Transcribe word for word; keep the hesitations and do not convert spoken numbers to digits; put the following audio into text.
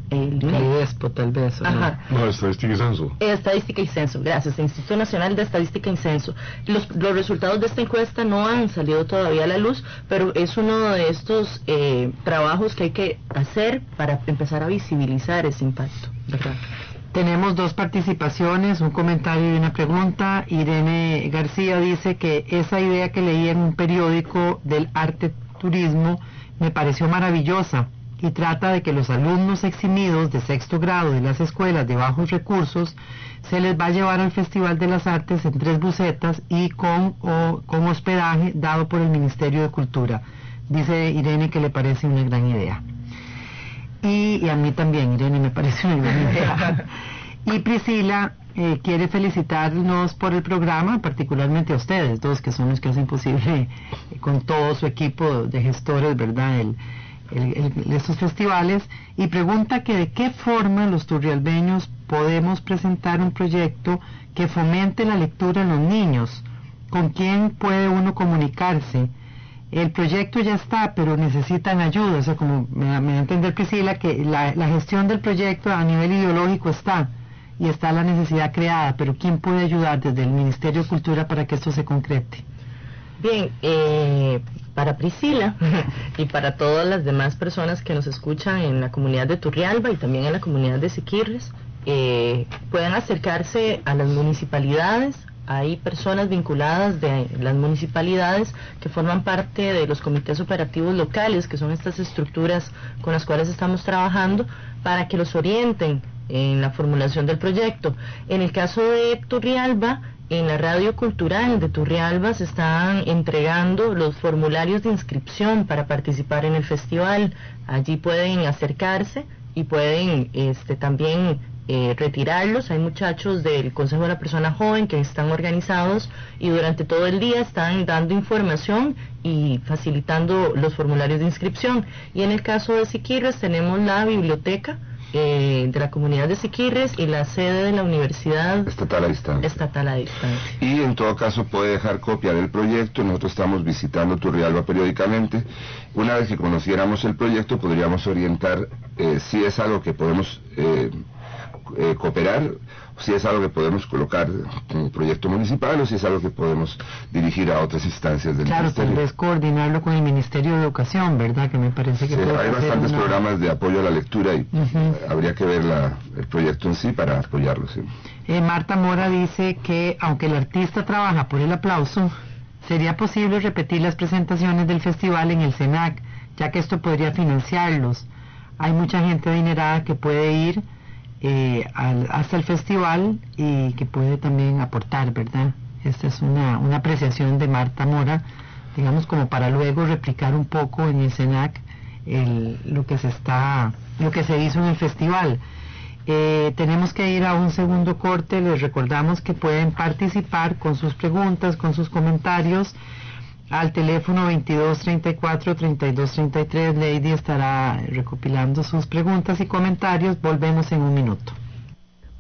el I N E. El IDESPO, tal vez. Ajá. No, Estadística y Censo. Estadística y Censo, gracias, Instituto Nacional de Estadística y Censo. Los, los resultados de esta encuesta no han salido todavía a la luz, pero es uno de estos eh, trabajos que hay que hacer para empezar a visibilizar ese impacto, ¿verdad? Tenemos dos participaciones, un comentario y una pregunta. Irene García dice que esa idea que leí en un periódico del arte turismo me pareció maravillosa y trata de que los alumnos eximidos de sexto grado de las escuelas de bajos recursos se les va a llevar al Festival de las Artes en tres busetas y con, o, con hospedaje dado por el Ministerio de Cultura. Dice Irene que le parece una gran idea. Y, y a mí también, Irene, me parece una gran idea. Y Priscila eh, quiere felicitarnos por el programa, particularmente a ustedes dos, que son los que hacen posible eh, con todo su equipo de gestores, ¿verdad?, el, el, el, estos festivales, y pregunta que de qué forma los turrialbeños podemos presentar un proyecto que fomente la lectura en los niños. ¿Con quién puede uno comunicarse? El proyecto ya está, pero necesitan ayuda. O sea, como me, me da a entender Priscila, que la, la gestión del proyecto a nivel ideológico está, y está la necesidad creada, pero ¿quién puede ayudar desde el Ministerio de Cultura para que esto se concrete? Bien, eh, para Priscila y para todas las demás personas que nos escuchan en la comunidad de Turrialba y también en la comunidad de Siquirres, eh, pueden acercarse a las municipalidades. Hay personas vinculadas de las municipalidades que forman parte de los comités operativos locales, que son estas estructuras con las cuales estamos trabajando, para que los orienten en la formulación del proyecto. En el caso de Turrialba, en la radio cultural de Turrialba se están entregando los formularios de inscripción para participar en el festival. Allí pueden acercarse y pueden este, también eh, retirarlos. Hay muchachos del Consejo de la Persona Joven que están organizados y durante todo el día están dando información y facilitando los formularios de inscripción. Y en el caso de Siquirres tenemos la biblioteca Eh, de la comunidad de Siquirres y la sede de la Universidad Estatal a Distancia. Estatal a Distancia. Y en todo caso puede dejar copia del proyecto. Nosotros estamos visitando Turrialba periódicamente. Una vez que conociéramos el proyecto podríamos orientar eh, si es algo que podemos eh, eh, cooperar, si es algo que podemos colocar como proyecto municipal o si es algo que podemos dirigir a otras instancias del claro, Ministerio. Tal vez coordinarlo con el Ministerio de Educación, ¿verdad? Que me parece que sí, puede hay bastantes una... programas de apoyo a la lectura y uh-huh. habría que ver la, el proyecto en sí para apoyarlo. Sí. Eh, Marta Mora dice que aunque el artista trabaja por el aplauso, sería posible repetir las presentaciones del festival en el SENAC, ya que esto podría financiarlos. Hay mucha gente adinerada que puede ir Eh, al, hasta el festival y que puede también aportar, ¿verdad? Esta es una, una apreciación de Marta Mora, digamos, como para luego replicar un poco en el SENAC el, lo que se está, lo que se hizo en el festival. Eh, tenemos que ir a un segundo corte. Les recordamos que pueden participar con sus preguntas, con sus comentarios al teléfono veintidós treinta y cuatro treinta y dos treinta y tres. Lady estará recopilando sus preguntas y comentarios. Volvemos en un minuto.